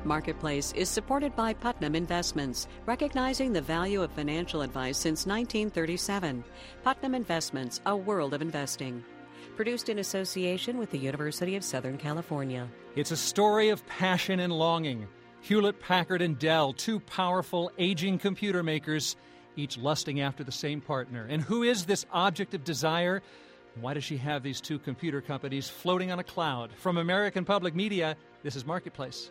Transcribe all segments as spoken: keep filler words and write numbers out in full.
Marketplace is supported by Putnam Investments, recognizing the value of financial advice since nineteen thirty-seven. Putnam Investments, a world of investing. Produced in association with the University of Southern California. It's a story of passion and longing. Hewlett-Packard and Dell, two powerful, aging computer makers, each lusting after the same partner. And who is this object of desire? Why does she have these two computer companies floating on a cloud? From American Public Media, this is Marketplace.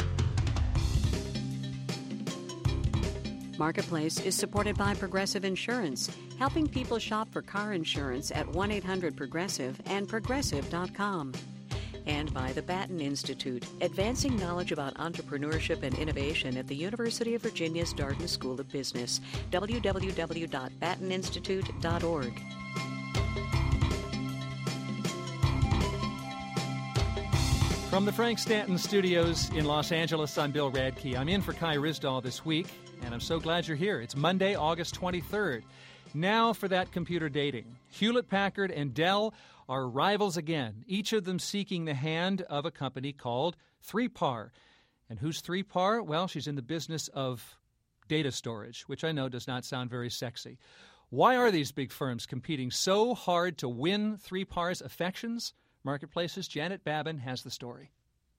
Marketplace is supported by Progressive Insurance, helping people shop for car insurance at one eight hundred Progressive and progressive dot com. And by the Batten Institute, advancing knowledge about entrepreneurship and innovation at the University of Virginia's Darden School of Business, w w w dot batten institute dot org. From the Frank Stanton Studios in Los Angeles, I'm Bill Radke. I'm in for Kai Ryssdal this week, and I'm so glad you're here. It's Monday, August twenty-third. Now for that computer dating. Hewlett-Packard and Dell are rivals again, each of them seeking the hand of a company called three par. And who's three par? Well, she's in the business of data storage, which I know does not sound very sexy. Why are these big firms competing so hard to win three par's affections? Marketplace's Janet Babin has the story.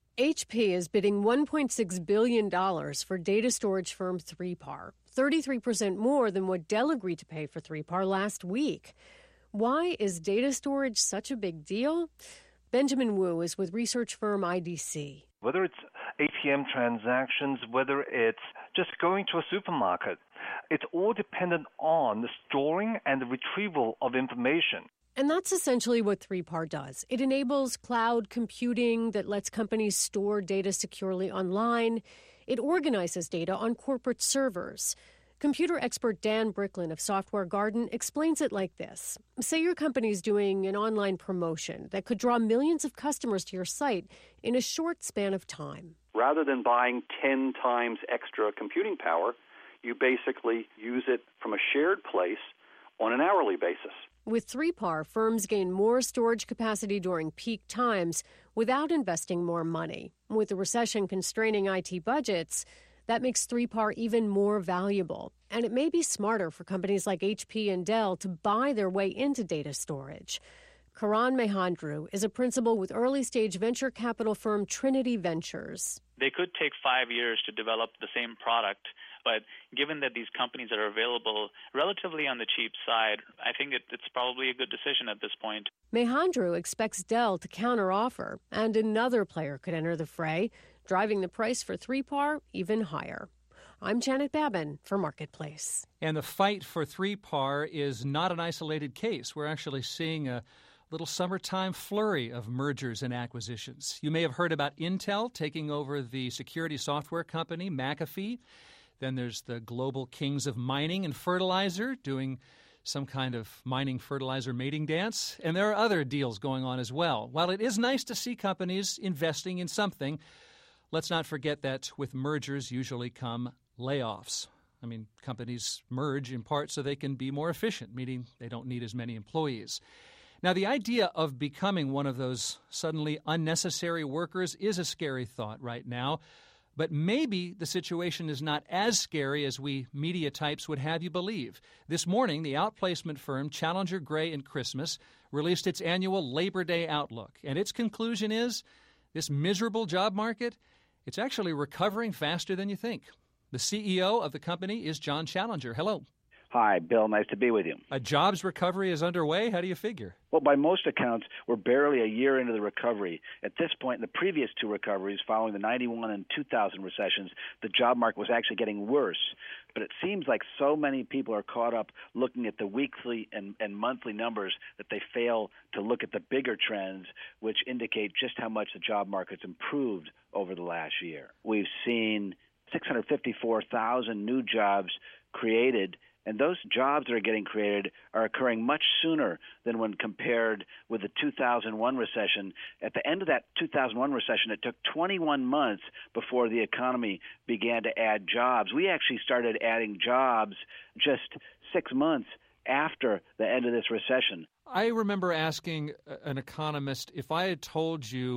H P is bidding one point six billion dollars for data storage firm three par, thirty-three percent more than what Dell agreed to pay for three par last week. Why is data storage such a big deal? Benjamin Wu is with research firm I D C. Whether it's A T M transactions, whether it's just going to a supermarket, it's all dependent on the storing and the retrieval of information. And that's essentially what three par does. It enables cloud computing that lets companies store data securely online. It organizes data on corporate servers. Computer expert Dan Bricklin of Software Garden explains it like this. Say your company's doing an online promotion that could draw millions of customers to your site in a short span of time. Rather than buying ten times extra computing power, you basically use it from a shared place on an hourly basis. With three par, firms gain more storage capacity during peak times without investing more money. With the recession constraining I T budgets, that makes three par even more valuable. And it may be smarter for companies like H P and Dell to buy their way into data storage. Karan Mehandru is a principal with early-stage venture capital firm Trinity Ventures. They could take five years to develop the same product, but given that these companies are available relatively on the cheap side, I think it, it's probably a good decision at this point. Mehandru expects Dell to counteroffer, and another player could enter the fray, driving the price for three par even higher. I'm Janet Babin for Marketplace. And the fight for three par is not an isolated case. We're actually seeing a little summertime flurry of mergers and acquisitions. You may have heard about Intel taking over the security software company McAfee. Then there's the global kings of mining and fertilizer doing some kind of mining fertilizer mating dance. And there are other deals going on as well. While it is nice to see companies investing in something, let's not forget that with mergers usually come layoffs. I mean, companies merge in part so they can be more efficient, meaning they don't need as many employees. Now, the idea of becoming one of those suddenly unnecessary workers is a scary thought right now. But maybe the situation is not as scary as we media types would have you believe. This morning, the outplacement firm Challenger Gray and Christmas released its annual Labor Day Outlook. And its conclusion is this miserable job market, it's actually recovering faster than you think. The C E O of the company is John Challenger. Hello. Hi, Bill. Nice to be with you. A jobs recovery is underway. How do you figure? Well, by most accounts, we're barely a year into the recovery. At this point, in the previous two recoveries, following the ninety-one and two thousand recessions, the job market was actually getting worse. But it seems like so many people are caught up looking at the weekly and, and monthly numbers that they fail to look at the bigger trends, which indicate just how much the job market's improved over the last year. We've seen six hundred fifty-four thousand new jobs created, and those jobs that are getting created are occurring much sooner than when compared with the two thousand one recession. At the end of that two thousand one recession, it took twenty-one months before the economy began to add jobs. We actually started adding jobs just six months after the end of this recession. I remember asking an economist, if I had told you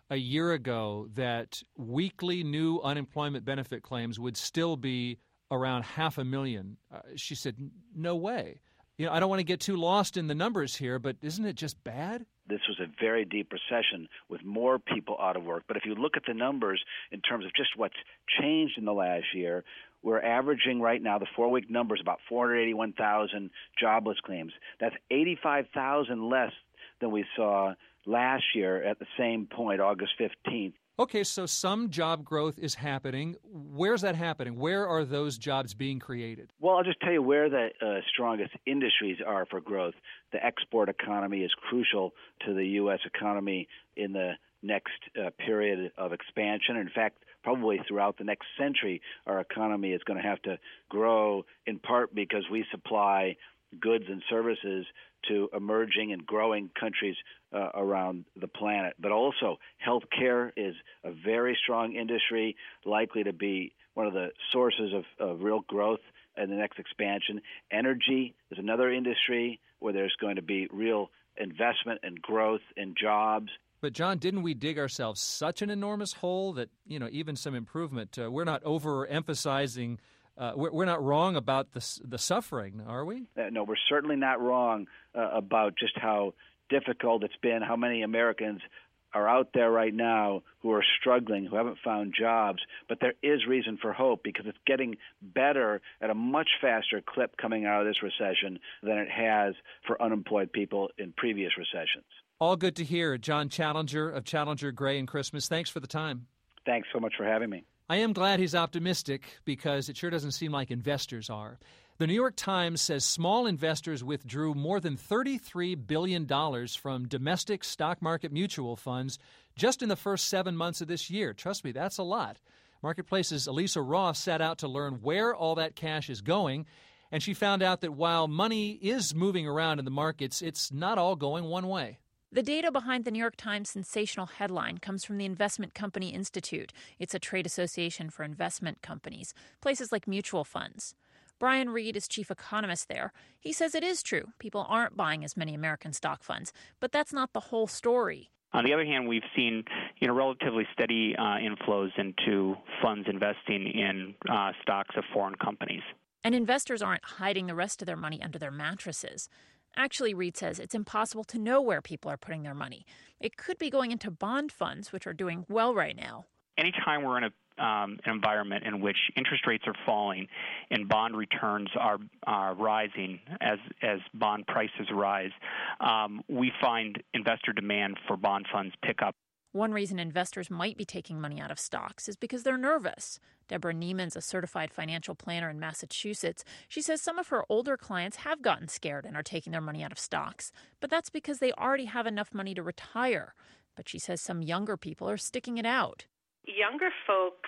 a year ago that weekly new unemployment benefit claims would still be around half a million. Uh, she said, no way. You know, I don't want to get too lost in the numbers here, but isn't it just bad? This was a very deep recession with more people out of work. But if you look at the numbers in terms of just what's changed in the last year, we're averaging right now, the four-week numbers, about four hundred eighty-one thousand jobless claims. That's eighty-five thousand less than we saw last year at the same point, August fifteenth. Okay, so some job growth is happening. Where's that happening? Where are those jobs being created? Well, I'll just tell you where the uh, strongest industries are for growth. The export economy is crucial to the U S economy in the next uh, period of expansion. In fact, probably throughout the next century, our economy is going to have to grow, in part because we supply goods and services to emerging and growing countries uh, around the planet. But also, healthcare is a very strong industry, likely to be one of the sources of, of real growth in the next expansion. Energy is another industry where there's going to be real investment and growth in jobs. But, John, didn't we dig ourselves such an enormous hole that, you know, even some improvement, uh, we're not overemphasizing Uh, we're, we're not wrong about the, the suffering, are we? Uh, no, we're certainly not wrong uh, about just how difficult it's been, how many Americans are out there right now who are struggling, who haven't found jobs. But there is reason for hope because it's getting better at a much faster clip coming out of this recession than it has for unemployed people in previous recessions. All good to hear. John Challenger of Challenger, Gray and Christmas, thanks for the time. Thanks so much for having me. I am glad he's optimistic because it sure doesn't seem like investors are. The New York Times says small investors withdrew more than thirty-three billion dollars from domestic stock market mutual funds just in the first seven months of this year. Trust me, that's a lot. Marketplace's Elisa Roth set out to learn where all that cash is going, and she found out that while money is moving around in the markets, it's not all going one way. The data behind the New York Times' sensational headline comes from the Investment Company Institute. It's a trade association for investment companies, places like mutual funds. Brian Reed is chief economist there. He says it is true. People aren't buying as many American stock funds, but that's not the whole story. On the other hand, we've seen, you know, relatively steady uh, inflows into funds investing in uh, stocks of foreign companies. And investors aren't hiding the rest of their money under their mattresses. Actually, Reed says it's impossible to know where people are putting their money. It could be going into bond funds, which are doing well right now. Anytime we're in a, um, an environment in which interest rates are falling and bond returns are uh, rising as as bond prices rise, um, we find investor demand for bond funds pick up. One reason investors might be taking money out of stocks is because they're nervous. Deborah Neiman's a certified financial planner in Massachusetts. She says some of her older clients have gotten scared and are taking their money out of stocks, but that's because they already have enough money to retire. But she says some younger people are sticking it out. Younger folks,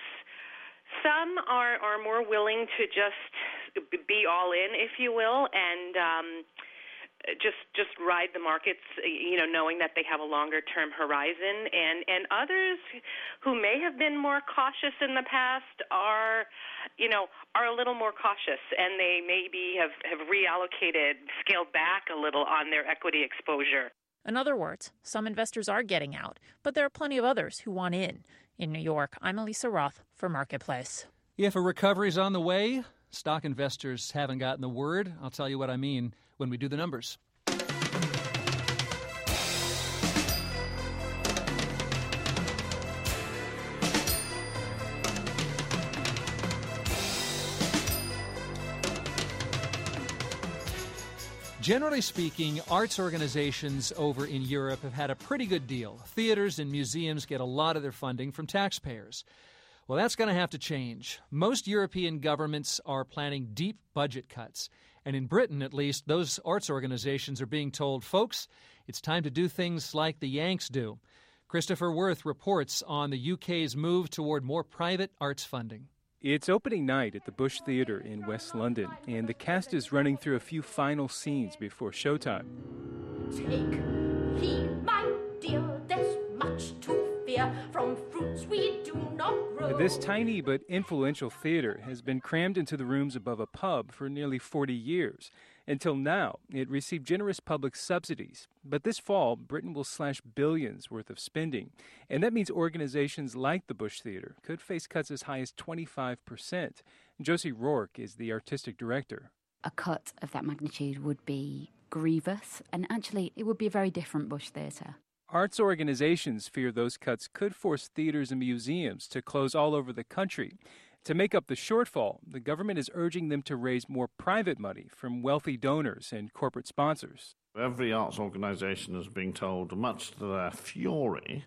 some are, are more willing to just be all in, if you will, and um, just just ride the markets, you know, knowing that they have a longer-term horizon. And, and others who may have been more cautious in the past are, you know, are a little more cautious, and they maybe have, have reallocated, scaled back a little on their equity exposure. In other words, some investors are getting out, but there are plenty of others who want in. In New York, I'm Elisa Roth for Marketplace. If a recovery's on the way, stock investors haven't gotten the word. I'll tell you what I mean when we do the numbers. Generally speaking, arts organizations over in Europe have had a pretty good deal. Theaters and museums get a lot of their funding from taxpayers. Well, that's going to have to change. Most European governments are planning deep budget cuts. And in Britain, at least, those arts organizations are being told, folks, it's time to do things like the Yanks do. Christopher Worth reports on the U K's move toward more private arts funding. It's opening night at the Bush Theatre in West London, and the cast is running through a few final scenes before showtime. Take heed, my dear, there's much to fear from fruits we do not grow. This tiny but influential theater has been crammed into the rooms above a pub for nearly forty years, Until now, it received generous public subsidies. But this fall, Britain will slash billions worth of spending. And that means organizations like the Bush Theater could face cuts as high as twenty-five percent. Josie Rourke is the artistic director. A cut of that magnitude would be grievous, and actually it would be a very different Bush Theatre. Arts organizations fear those cuts could force theaters and museums to close all over the country. To make up the shortfall, the government is urging them to raise more private money from wealthy donors and corporate sponsors. Every arts organization is being told, much to their fury,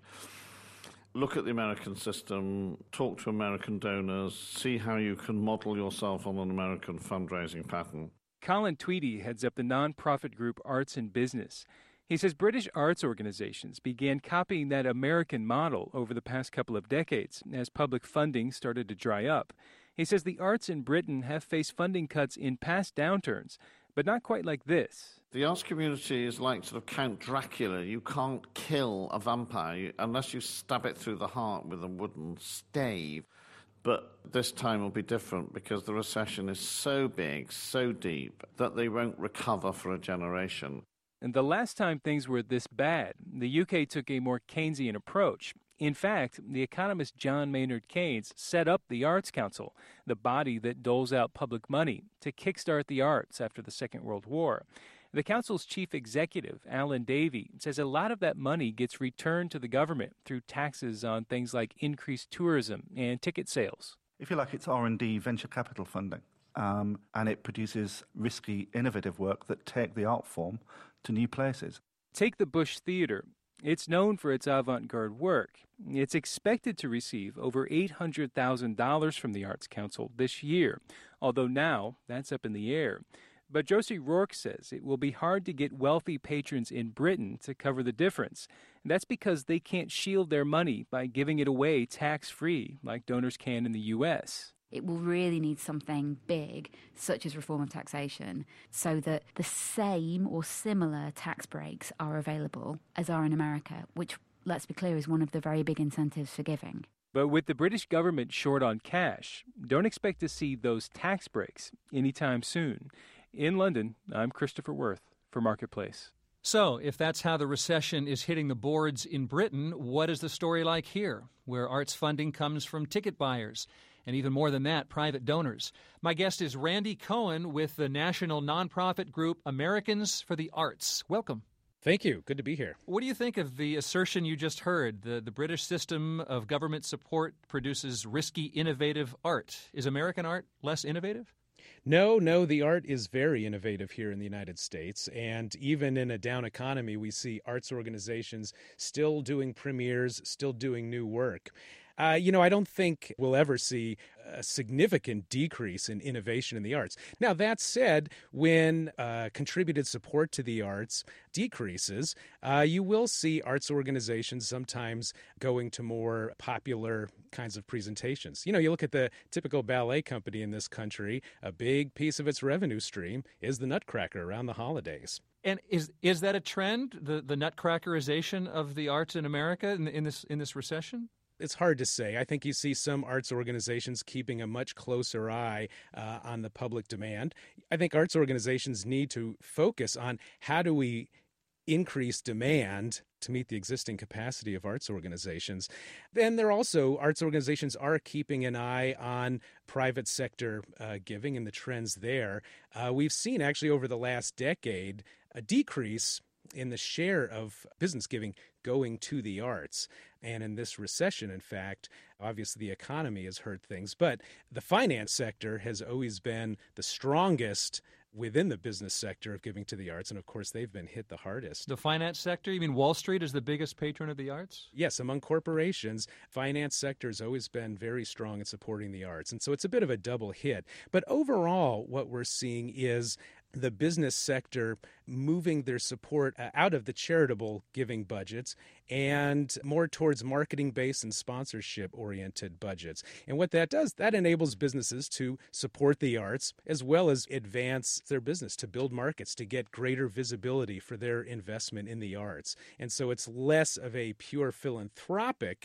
look at the American system, talk to American donors, see how you can model yourself on an American fundraising pattern. Colin Tweedy heads up the nonprofit group Arts in Business. He says British arts organizations began copying that American model over the past couple of decades as public funding started to dry up. He says the arts in Britain have faced funding cuts in past downturns, but not quite like this. The arts community is like sort of Count Dracula. You can't kill a vampire unless you stab it through the heart with a wooden stave. But this time will be different because the recession is so big, so deep, that they won't recover for a generation. And the last time things were this bad, the U K took a more Keynesian approach. In fact, the economist John Maynard Keynes set up the Arts Council, the body that doles out public money, to kickstart the arts after the Second World War. The council's chief executive, Alan Davey, says a lot of that money gets returned to the government through taxes on things like increased tourism and ticket sales. If you like, it's R and D, venture capital funding, um, and it produces risky, innovative work that take the art form to new places. Take the Bush Theater. It's known for its avant-garde work. It's expected to receive over eight hundred thousand dollars from the Arts Council this year, although now that's up in the air. But Josie Rourke says it will be hard to get wealthy patrons in Britain to cover the difference. And that's because they can't shield their money by giving it away tax-free like donors can in the U S. It will really need something big, such as reform of taxation, so that the same or similar tax breaks are available as are in America, which, let's be clear, is one of the very big incentives for giving. But with the British government short on cash, don't expect to see those tax breaks anytime soon. In London, I'm Christopher Worth for Marketplace. So, if that's how the recession is hitting the boards in Britain, what is the story like here, where arts funding comes from ticket buyers? And even more than that, private donors. My guest is Randy Cohen with the national nonprofit group Americans for the Arts. Welcome. Thank you. Good to be here. What do you think of the assertion you just heard? The, the British system of government support produces risky, innovative art. Is American art less innovative? No, no, the art is very innovative here in the United States. And even in a down economy, we see arts organizations still doing premieres, still doing new work. Uh, you know, I don't think we'll ever see a significant decrease in innovation in the arts. Now, that said, when uh, contributed support to the arts decreases, uh, you will see arts organizations sometimes going to more popular kinds of presentations. You know, you look at the typical ballet company in this country, a big piece of its revenue stream is the Nutcracker around the holidays. And is is that a trend, the, the Nutcrackerization of the arts in America in, in this in this recession? It's hard to say. I think you see some arts organizations keeping a much closer eye uh, on the public demand. I think arts organizations need to focus on how do we increase demand to meet the existing capacity of arts organizations. Then there also, arts organizations are keeping an eye on private sector uh, giving and the trends there. Uh, we've seen actually over the last decade a decrease in the share of business giving going to the arts. And in this recession, in fact, obviously the economy has hurt things, but the finance sector has always been the strongest within the business sector of giving to the arts, and of course they've been hit the hardest. The finance sector? You mean Wall Street is the biggest patron of the arts? Yes, among corporations, finance sector has always been very strong in supporting the arts, and so it's a bit of a double hit. But overall, what we're seeing is the business sector moving their support out of the charitable giving budgets and more towards marketing-based and sponsorship-oriented budgets. And what that does, that enables businesses to support the arts as well as advance their business, to build markets, to get greater visibility for their investment in the arts. And so it's less of a pure philanthropic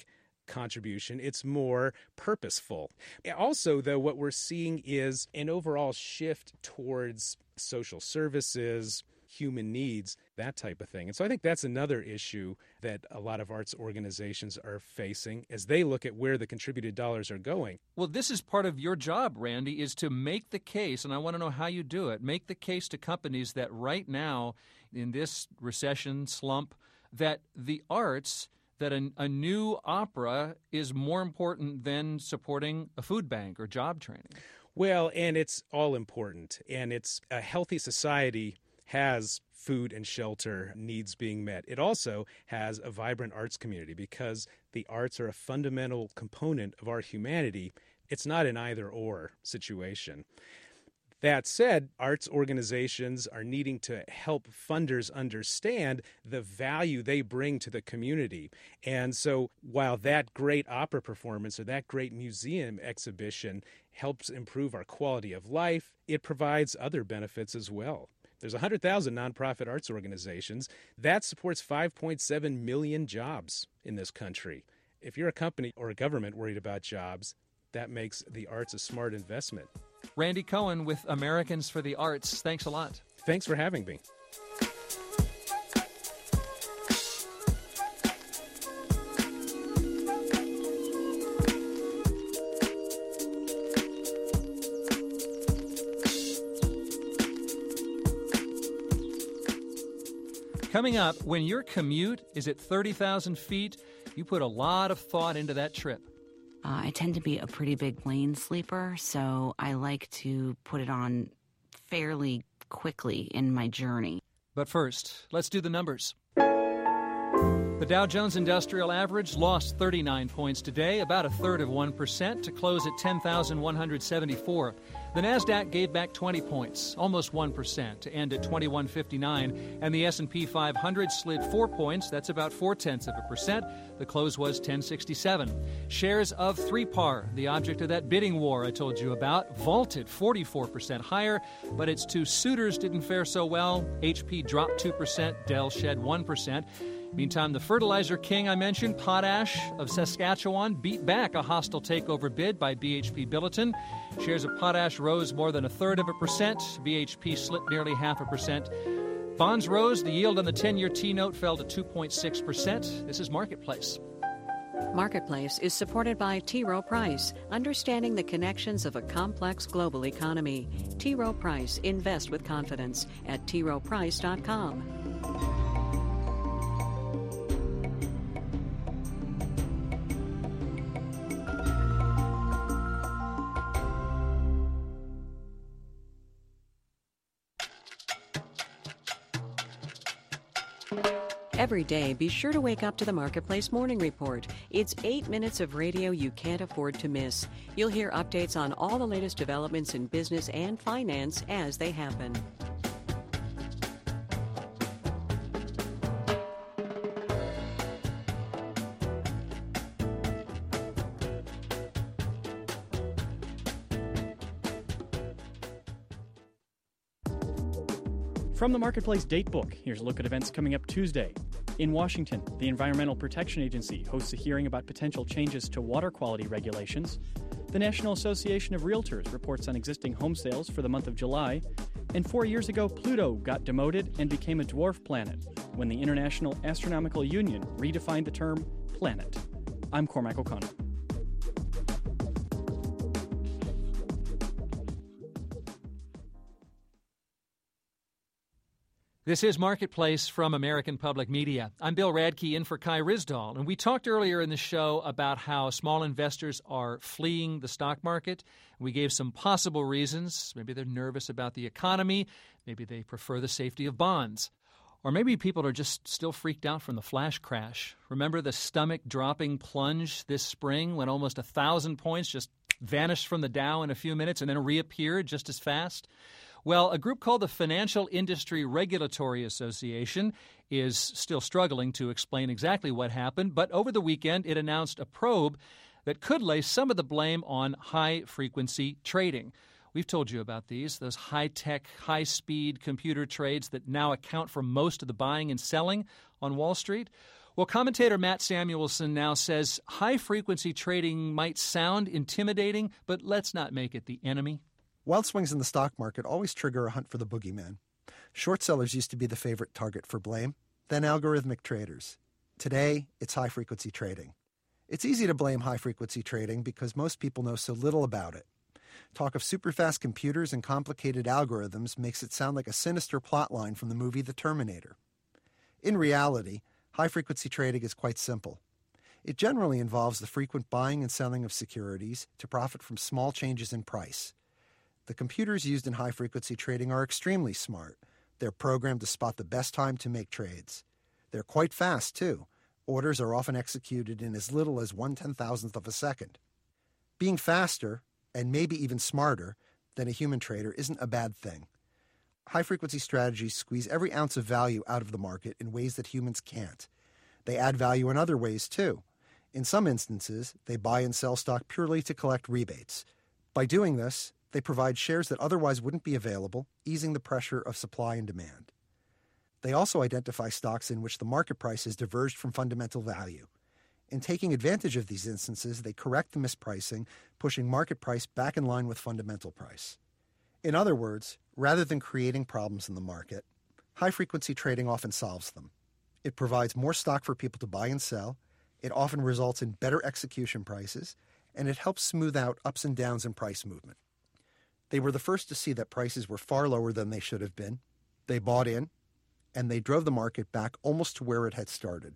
contribution. It's more purposeful. Also, though, what we're seeing is an overall shift towards social services, human needs, that type of thing. And so I think that's another issue that a lot of arts organizations are facing as they look at where the contributed dollars are going. Well, this is part of your job, Randy, is to make the case, and I want to know how you do it, make the case to companies that right now, in this recession slump, that the arts, that a, a new opera is more important than supporting a food bank or job training. Well, and it's all important, and it's a healthy society has food and shelter needs being met. It also has a vibrant arts community because the arts are a fundamental component of our humanity. It's not an either-or situation. That said, arts organizations are needing to help funders understand the value they bring to the community. And so while that great opera performance or that great museum exhibition helps improve our quality of life, it provides other benefits as well. There's one hundred thousand nonprofit arts organizations. That supports five point seven million jobs in this country. If you're a company or a government worried about jobs, that makes the arts a smart investment. Randy Cohen with Americans for the Arts. Thanks a lot. Thanks for having me. Coming up, when your commute is at thirty thousand feet, you put a lot of thought into that trip. Uh, I tend to be a pretty big plane sleeper, so I like to put it on fairly quickly in my journey. But first, let's do the numbers. The Dow Jones Industrial Average lost thirty-nine points today, about a third of one percent, to close at ten thousand one hundred seventy-four. The Nasdaq gave back twenty points, almost one percent, to end at twenty-one fifty-nine, and the S and P five hundred slid four points, that's about four-tenths of a percent. The close was ten sixty-seven. Shares of three par, the object of that bidding war I told you about, vaulted forty-four percent higher, but its two suitors didn't fare so well. H P dropped two percent, Dell shed one percent. Meantime, the fertilizer king I mentioned, Potash of Saskatchewan, beat back a hostile takeover bid by B H P Billiton. Shares of Potash rose more than a third of a percent. B H P slipped nearly half a percent. Bonds rose. The yield on the ten-year T-note fell to two point six percent. This is Marketplace. Marketplace is supported by T. Rowe Price, understanding the connections of a complex global economy. T. Rowe Price, invest with confidence at T Rowe Price dot com. Every day, be sure to wake up to the Marketplace Morning Report. It's eight minutes of radio you can't afford to miss. You'll hear updates on all the latest developments in business and finance as they happen. From the Marketplace Datebook, here's a look at events coming up Tuesday. In Washington, the Environmental Protection Agency hosts a hearing about potential changes to water quality regulations. The National Association of Realtors reports on existing home sales for the month of July. And four years ago, Pluto got demoted and became a dwarf planet when the International Astronomical Union redefined the term planet. I'm Cormac O'Connor. This is Marketplace from American Public Media. I'm Bill Radke in for Kai Ryssdal, and we talked earlier in the show about how small investors are fleeing the stock market. We gave some possible reasons. Maybe they're nervous about the economy. Maybe they prefer the safety of bonds. Or maybe people are just still freaked out from the flash crash. Remember the stomach-dropping plunge this spring when almost a thousand points just vanished from the Dow in a few minutes and then reappeared just as fast? Well, a group called the Financial Industry Regulatory Association is still struggling to explain exactly what happened, but over the weekend it announced a probe that could lay some of the blame on high-frequency trading. We've told you about these, those high-tech, high-speed computer trades that now account for most of the buying and selling on Wall Street. Well, commentator Matt Samuelson now says high-frequency trading might sound intimidating, but let's not make it the enemy. Wild swings in the stock market always trigger a hunt for the boogeyman. Short sellers used to be the favorite target for blame, then algorithmic traders. Today, it's high-frequency trading. It's easy to blame high-frequency trading because most people know so little about it. Talk of super-fast computers and complicated algorithms makes it sound like a sinister plotline from the movie The Terminator. In reality, high-frequency trading is quite simple. It generally involves the frequent buying and selling of securities to profit from small changes in price. The computers used in high-frequency trading are extremely smart. They're programmed to spot the best time to make trades. They're quite fast, too. Orders are often executed in as little as one ten-thousandth of a second. Being faster, and maybe even smarter, than a human trader isn't a bad thing. High-frequency strategies squeeze every ounce of value out of the market in ways that humans can't. They add value in other ways, too. In some instances, they buy and sell stock purely to collect rebates. By doing this, they provide shares that otherwise wouldn't be available, easing the pressure of supply and demand. They also identify stocks in which the market price has diverged from fundamental value. In taking advantage of these instances, they correct the mispricing, pushing market price back in line with fundamental price. In other words, rather than creating problems in the market, high-frequency trading often solves them. It provides more stock for people to buy and sell, it often results in better execution prices, and it helps smooth out ups and downs in price movement. They were the first to see that prices were far lower than they should have been. They bought in, and they drove the market back almost to where it had started.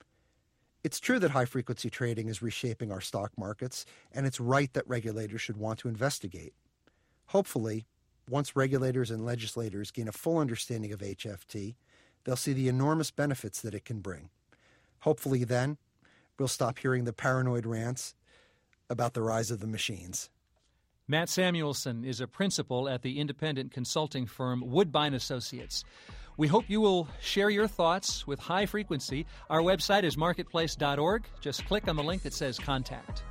It's true that high-frequency trading is reshaping our stock markets, and it's right that regulators should want to investigate. Hopefully, once regulators and legislators gain a full understanding of H F T, they'll see the enormous benefits that it can bring. Hopefully then, we'll stop hearing the paranoid rants about the rise of the machines. Matt Samuelson is a principal at the independent consulting firm Woodbine Associates. We hope you will share your thoughts with High Frequency. Our website is marketplace dot org. Just click on the link that says Contact.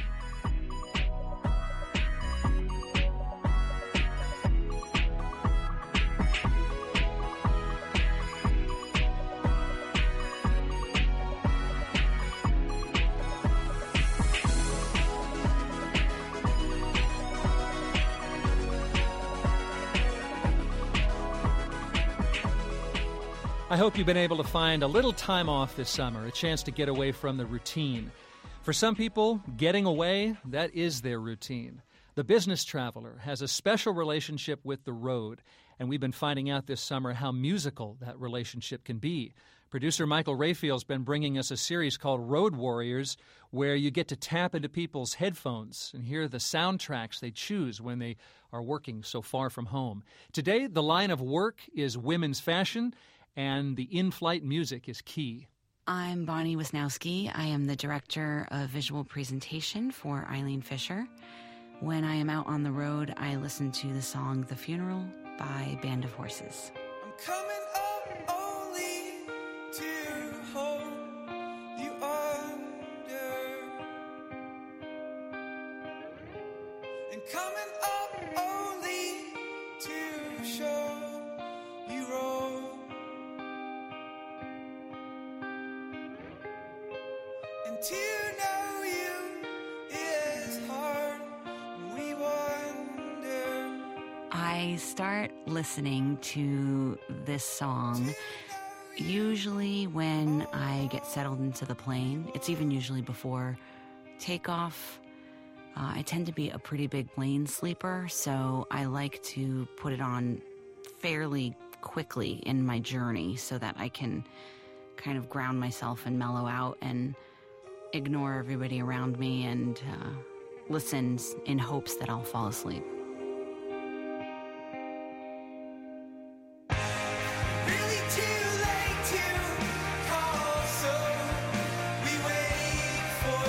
I hope you've been able to find a little time off this summer, a chance to get away from the routine. For some people, getting away, that is their routine. The business traveler has a special relationship with the road, and we've been finding out this summer how musical that relationship can be. Producer Michael Rayfield's been bringing us a series called Road Warriors, where you get to tap into people's headphones and hear the soundtracks they choose when they are working so far from home. Today, the line of work is women's fashion, and the in-flight music is key. I'm Bonnie Wisnowski. I am the Director of Visual Presentation for Eileen Fisher. When I am out on the road, I listen to the song The Funeral by Band of Horses. I'm coming up only to hold you under, and coming up only to show you roll. And to know you is hard, and we wonder. I start listening to this song usually when I get settled into the plane. It's even usually before takeoff. Uh, I tend to be a pretty big plane sleeper, so I like to put it on fairly quickly in my journey so that I can kind of ground myself and mellow out and ignore everybody around me and uh, listen in hopes that I'll fall asleep. Really too late to call, so we wait for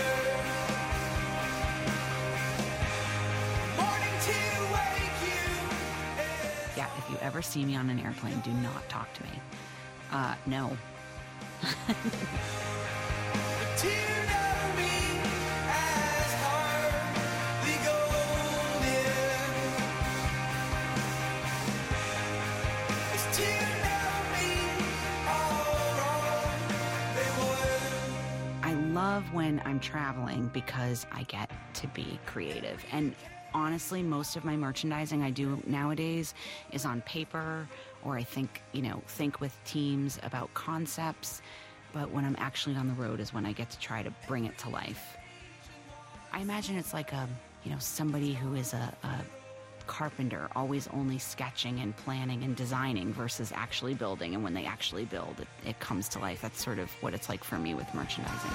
morning to wake you. Yeah, if you ever see me on an airplane, do not talk to me. Uh, no. To know me as hardly golden is to know me all wrong. They were love when I'm traveling because I get to be creative. And honestly, most of my merchandising I do nowadays is on paper, or I think, you know, think with teams about concepts. But when I'm actually on the road is when I get to try to bring it to life. I imagine it's like a, you know, somebody who is a, a carpenter, always only sketching and planning and designing versus actually building. And when they actually build, it, it comes to life. That's sort of what it's like for me with merchandising.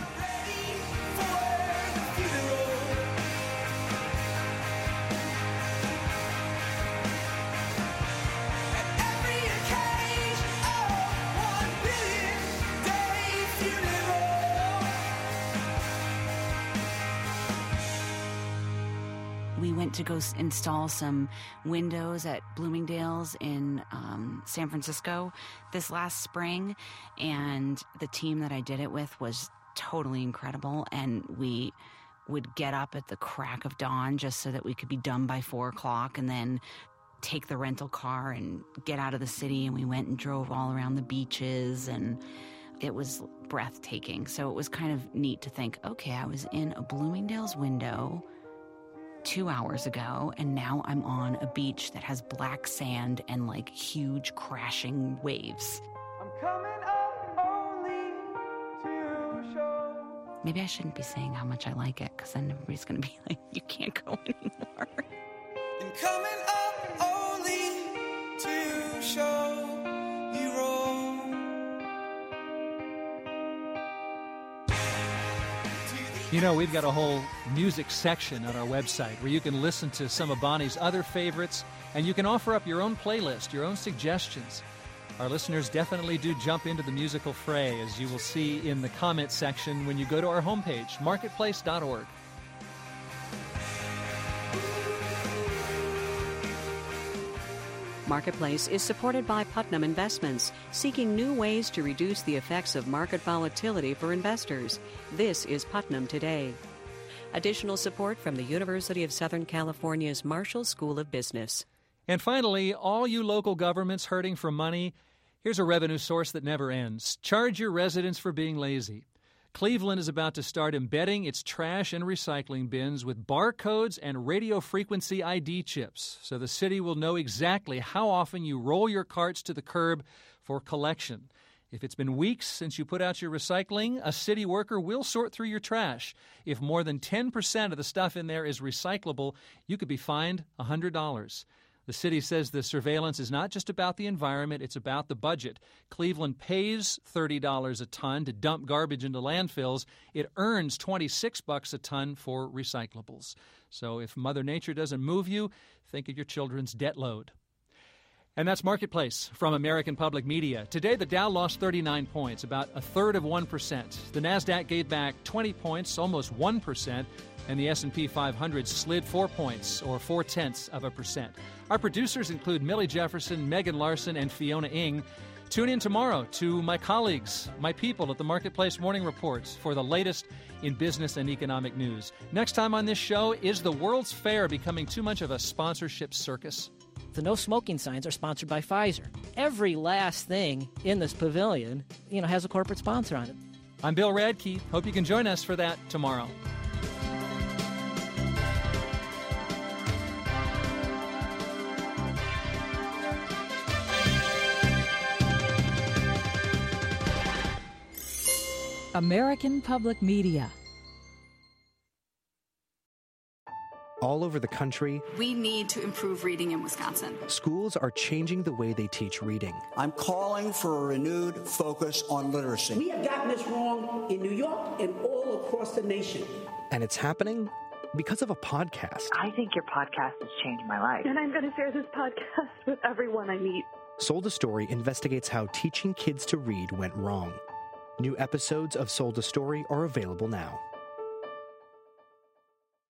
We went to go s- install some windows at Bloomingdale's in um, San Francisco this last spring, and the team that I did it with was totally incredible, and we would get up at the crack of dawn just so that we could be done by four o'clock, and then take the rental car and get out of the city, and we went and drove all around the beaches, and it was breathtaking. So it was kind of neat to think, okay, I was in a Bloomingdale's window two hours ago, and now I'm on a beach that has black sand and like huge crashing waves. I'm coming up only to show. Maybe I shouldn't be saying how much I like it, because then everybody's going to be like, you can't go anymore. And coming up only to show you wrong. You know, we've got a whole music section on our website where you can listen to some of Bonnie's other favorites, and you can offer up your own playlist, your own suggestions. Our listeners definitely do jump into the musical fray, as you will see in the comment section when you go to our homepage, marketplace dot org. Marketplace is supported by Putnam Investments, seeking new ways to reduce the effects of market volatility for investors. This is Putnam Today. Additional support from the University of Southern California's Marshall School of Business. And finally, all you local governments hurting for money, here's a revenue source that never ends. Charge your residents for being lazy. Cleveland is about to start embedding its trash and recycling bins with barcodes and radio frequency I D chips, so the city will know exactly how often you roll your carts to the curb for collection. If it's been weeks since you put out your recycling, a city worker will sort through your trash. If more than ten percent of the stuff in there is recyclable, you could be fined one hundred dollars. The city says the surveillance is not just about the environment, it's about the budget. Cleveland pays thirty dollars a ton to dump garbage into landfills. It earns twenty-six bucks a ton for recyclables. So if Mother Nature doesn't move you, think of your children's debt load. And that's Marketplace from American Public Media. Today, the Dow lost thirty-nine points, about a third of one percent. The Nasdaq gave back twenty points, almost one percent. And the S and P five hundred slid four points, or four-tenths of a percent. Our producers include Millie Jefferson, Megan Larson, and Fiona Ng. Tune in tomorrow to my colleagues, my people at the Marketplace Morning Reports for the latest in business and economic news. Next time on this show, is the World's Fair becoming too much of a sponsorship circus? The no smoking signs are sponsored by Pfizer. Every last thing in this pavilion, you know, has a corporate sponsor on it. I'm Bill Radke. Hope you can join us for that tomorrow. American Public Media. All over the country, we need to improve reading in Wisconsin. Schools are changing the way they teach reading. I'm calling for a renewed focus on literacy. We have gotten this wrong in New York and all across the nation. And it's happening because of a podcast. I think your podcast has changed my life. And I'm going to share this podcast with everyone I meet. Sold a Story investigates how teaching kids to read went wrong. New episodes of Sold a Story are available now.